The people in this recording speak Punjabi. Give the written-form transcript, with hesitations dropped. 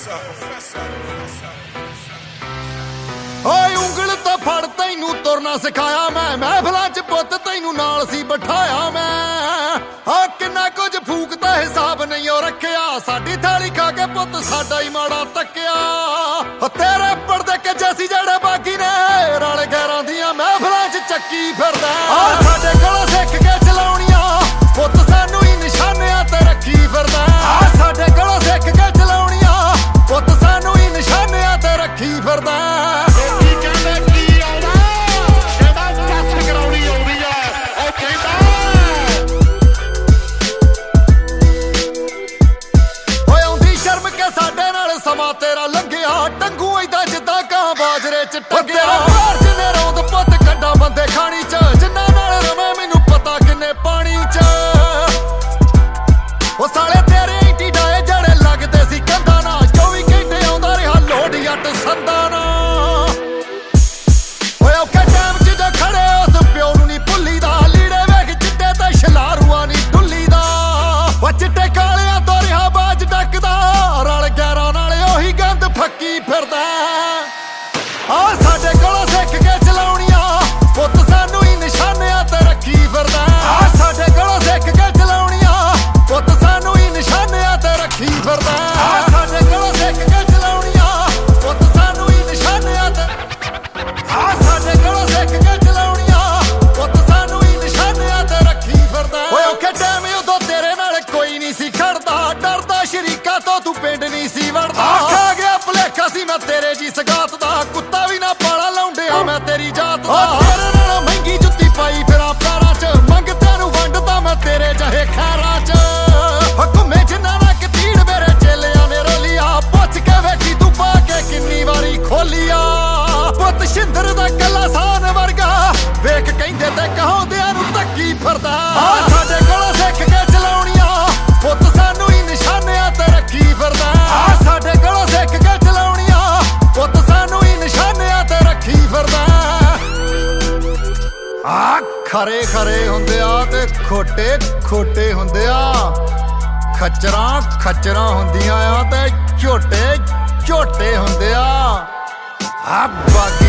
ਓਏ ਉਂਗਲ ਤਾਂ ਫੜ ਤੈਨੂੰ ਤੁਰਨਾ ਸਿਖਾਇਆ ਮੈਂ, ਮਹਿਫਲਾਂ 'ਚ ਪੁੱਤ ਤੈਨੂੰ ਨਾਲ ਸੀ ਬਿਠਾਇਆ ਮੈਂ। ਆ ਕਿੰਨਾ ਕੁਝ ਫੂਕਦਾ ਹਿਸਾਬ ਨਹੀਂ ਉਹ ਰੱਖਿਆ, ਸਾਡੀ ਥਾਲੀ ਖਾ ਕੇ ਪੁੱਤ ਸਾਡਾ ਹੀ ਮਾੜਾ ਤੱਕਿਆ। ਤੇਰੇ ਪਰਦੇ ਕੱਜੇ ਸੀ ਜਿਹੜੇ ਬਾਕੀ ਨੇ, ਰਲ ਗੈਰਾਂ ਦੀਆਂ ਮਹਿਫਲਾਂ 'ਚ ਚੱਕੀ ਫਿਰਦਾ। ਆ ਸਾਡੇ ਕੋਲੋਂ ਸਿੱਖ ਕੇ ਚਲਾਉਣੀਆਂ ਪੁੱਤ ਸਾਨੂੰ ਹੀ ਨਿਸ਼ਾਨਿਆਂ ਤੇ ਰੱਖੀ ਫਿਰਦਾ। ਆ ਸਾਡੇ ਕੋਲੋਂ ਸਿੱਖ ਕੇ ਚਲਾਉਣੀਆਂ ਪੁੱਤ ਸਾਨੂੰ ਹੀ ਨਿਸ਼ਾਨਿਆਂ ਤੇ ਰੱਖੀ ਫਿਰਦਾ। ਸਾਡੇ ਨਾਲ ਸਮਾਂ ਤੇਰਾ ਲੰਘਿਆ, ਟੰਗੂ ਏਦਾਂ ਜਿੱਦਾਂ ਕਾਂ ਬਾਜਰੇ 'ਚ ਟੰਗਿਆ। ਬਾਹਰ ਜਿੰਨੇ ਰੌਂਦ ਪੁੱਤ ਕੱਢਾਂ ਬੰਦੇ ਖਾਣੀ 'ਚ, ਜਿੰਨਾ ਨਾਲ ਰਵੇਂ ਮੈਨੂੰ ਪਤਾ ਕਿੰਨੇ ਪਾਣੀ 'ਚ। ਉਹ ਸਾਲੇ ਤੇਰੇ ਇੰਟੀ ਡਾਏ ਜਿਹੜੇ ਲੱਗਦੇ ਸੀ ਕੰਧਾਂ ਨਾਲ, 24 ਘੰਟੇ ਆਉਂਦਾ ਰਿਹਾ ਲੋਡ ਜੱਟ ਸੰਦਾਂ ਨਾਲ। ਓਏ ਔਖੇ ਟਾਈਮ 'ਚ ਜੋ ਖੜੇ ਉਸ ਪਿਓ ਨੂੰ ਨਹੀਂ ਭੁੱਲੀਦਾ, ਲੀੜੇ ਵੇਖ ਚਿੱਟੇ ਤੇ ਛਲਾਰੂਆ ਨਹੀਂ ਡੁੱਲੀਦਾ। ਉਹ ਚਿੱਟੇ ਕਾਲਿਆਂ ਤੋਂ ਰਿਹਾ ਬਾਜ ਡੱਕਦਾ, ਰਲ ਗੈਰਾਂ ਨਾਲ ਉਹੀ ਗੰਦ ਫੱਕੀ ਫਿਰਦਾ। ਆ ਸਾਡੇ ਕੋਲੋਂ ਸਿੱਖ ਕੇ ਚਲਾਉਣੀਆਂ ਪੁੱਤ ਸਾਨੂੰ ਹੀ ਨਿਸ਼ਾਨਿਆਂ ਤੇ ਰੱਖੀ ਫਿਰਦਾ। ਆ ਸਾਡੇ ਕੋਲੋਂ ਸਿੱਖ ਕੇ ਚਲਾਉਣੀਆਂ ਪੁੱਤ ਸਾਨੂੰ ਹੀ ਨਿਸ਼ਾਨਿਆਂ ਤੇ ਰੱਖੀ ਫਿਰਦਾ। ਆ ਸਾਡੇ ਕੋਲੋਂ ਸਿੱਖ ਕੇ ਚਲਾਉਣੀਆਂ ਪੁੱਤ ਸਾਨੂੰ ਹੀ ਨਿਸ਼ਾਨਿਆਂ ਤੇ, ਆ ਸਾਡੇ ਕੋਲੋਂ ਸਿੱਖ ਕੇ ਚਲਾਉਣੀਆਂ ਪੁੱਤ ਸਾਨੂੰ ਹੀ ਨਿਸ਼ਾਨਿਆਂ ਤੇ ਰੱਖੀ ਫਿਰਦਾ। ਓਏ ਔਖੇ ਟਾਈਮ ਉਦੋਂ ਤੇਰੇ ਨਾਲ ਕੋਈ ਨਹੀਂ ਸੀ ਖੜਦਾ, ਡਰਦਾ ਸ਼ਰੀਕਾਂ ਤੋਂ ਤੂੰ ਪਿੰਡ ਨਹੀਂ ਸੀ ਵੜਦਾ। ਖਾ ਗਿਆ ਭੁਲੇਖਾ ਸੀ ਮੈਂ ਤੇਰੇ ਜੀ ਸਗਾਤ ਦਾ, ਕੁੱਤਾ ਵੀ ਨਾ ਪਾਲਾ ਲਾਉਂਦਿਆ ਮੈਂ ਤੇਰੀ ਜਾਤ ਦਾ। ਤੇਰੇ ਨਾਲ ਮਹਿੰਗੀ ਜੁੱਤੀ ਪਾਈ ਫਿਰਾਂ ਪੈਰਾਂ 'ਚ, ਮੰਗਤਿਆਂ ਨੂੰ ਵੰਡਦਾ ਮੈਂ ਤੇਰੇ ਜਹੇ ਖੈਰਾਂ 'ਚ। ਘੁੰਮੇ ਜਿੰਨਾ ਨਾ ਕਤੀੜ ਮੇਰੇ ਚੇਲਿਆਂ ਨੇ ਰੋਲੀਆ, ਪੁੱਛ ਕੇ ਵੇਖੀ ਤੂੰ ਪਾ ਕੇ ਕਿੰਨੀ ਵਾਰੀ ਖੋਲੀਆ। ਪੁੱਤ ਸ਼ਿੰਦਰ ਦਾ ਕੱਲਾ ਸਾਨ ਵਰਗਾ ਵੇਖ ਕਹਿੰਦੇ ਤੇ ਕਹਾਉਂਦਿਆਂ ਨੂੰ ਧੱਕੀ ਫਿਰਦਾ। ਆ ਸਾਡੇ ਕੋਲੋਂ ਸਿੱਖ ਕੇ ਚਲਾਉਣੀਆਂ ਪੁੱਤ ਸਾਨੂੰ ਹੀ ਨਿਸ਼ਾਨਿਆਂ ਤੇ ਰੱਖੀ ਫਿਰਦਾ। ਆ ਸਾਡੇ ਕੋਲੋਂ ਸਿੱਖ ਕੇ ਚਲਾਉਣੀਆਂ ਪੁੱਤ ਸਾਨੂੰ ਹੀ ਨਿਸ਼ਾਨਿਆਂ ਤੇ ਰੱਖੀ ਫਿਰਦਾ। ਆ ਖਰੇ ਖਰੇ ਹੁੰਦੇ ਆ ਤੇ ਖੋਟੇ ਖੋਟੇ ਹੁੰਦੇ ਆ, ਖੱਚਰਾਂ ਖੱਚਰਾਂ ਹੁੰਦੀਆਂ ਆ ਤੇ ਝੋਟੇ ਝੋਟੇ ਹੁੰਦੇ ਆ। ਆ ਬਾਗੀ